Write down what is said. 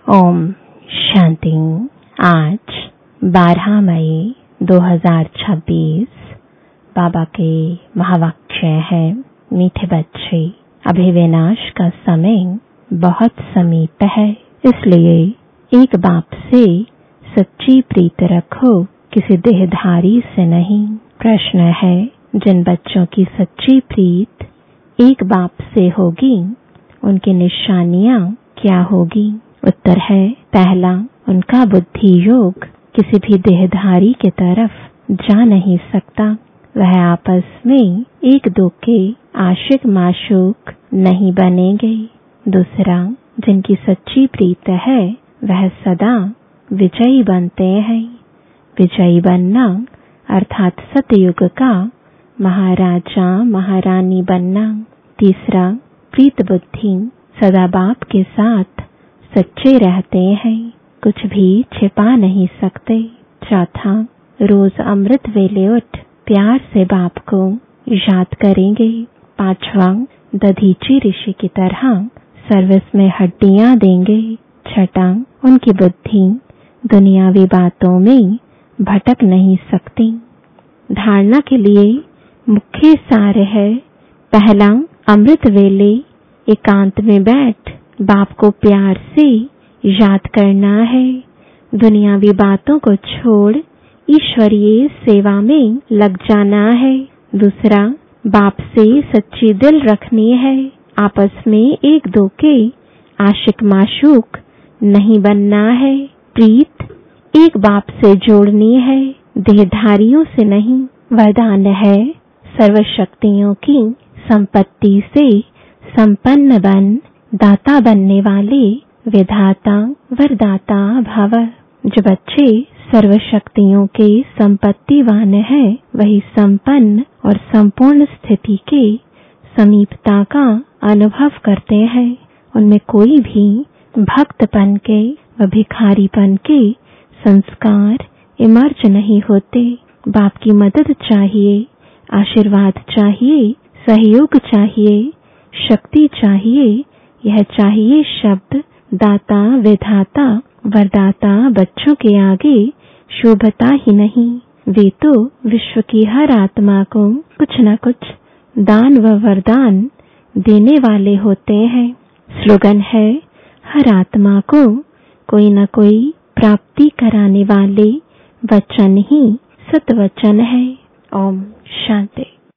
ओम शांति। आज 12 मई 2026 बाबा के महावाक्य है, मीठे बच्चे, अभी विनाश का समय बहुत समीप है, इसलिए एक बाप से सच्ची प्रीत रखो, किसी देहधारी से नहीं। प्रश्न है, जिन बच्चों की सच्ची प्रीत एक बाप से होगी, उनकी निशानियां क्या होगी? उत्तर है, पहला, उनका बुद्धि योग किसी भी देहधारी के तरफ जा नहीं सकता। वह आपस में एक दो के आशिक माशूक नहीं बनेंगे। दूसरा, जिनकी सच्ची प्रीत है वह सदा विजयी बनते हैं। विजयी बनना अर्थात सतयुग का महाराजा महारानी बनना। तीसरा, प्रीत बुद्धि सदा बाप के साथ सच्चे रहते हैं, कुछ भी छिपा नहीं सकते। चौथा, रोज अमृत वेले उठ प्यार से बाप को याद करेंगे। पांचवा, दधीची ऋषि की तरह सर्विस में हड्डियां देंगे। छठा, उनकी बुद्धि दुनियावी बातों में भटक नहीं सकती। धारणा के लिए मुख्य सार है, पहला, अमृत वेले एकांत में बैठ बाप को प्यार से याद करना है। दुनियावी बातों को छोड़ ईश्वरीय सेवा में लग जाना है। दूसरा, बाप से सच्ची दिल रखनी है, आपस में एक दो के आशिक माशूक नहीं बनना है। प्रीत एक बाप से जोड़नी है, देहधारियों से नहीं। वरदान है, सर्वशक्तियों की संपत्ति से संपन्न बन, दाता बनने वाले विधाता वरदाता भव। जो बच्चे सर्वशक्तियों के संपत्तिवान है, वही संपन्न और संपूर्ण स्थिति के समीपता का अनुभव करते हैं। उनमें कोई भी भक्तपन के व भिखारीपन के संस्कार इमर्ज नहीं होते। बाप की मदद चाहिए, आशीर्वाद चाहिए, सहयोग चाहिए, शक्ति चाहिए। यह चाहिए शब्द दाता विधाता वरदाता बच्चों के आगे शोभता ही नहीं। वे तो विश्व की हर आत्मा को कुछ न कुछ दान व वरदान देने वाले होते हैं। स्लोगन है, हर आत्मा को कोई न कोई प्राप्ति कराने वाले वचन ही सतवचन है। ओम शांति।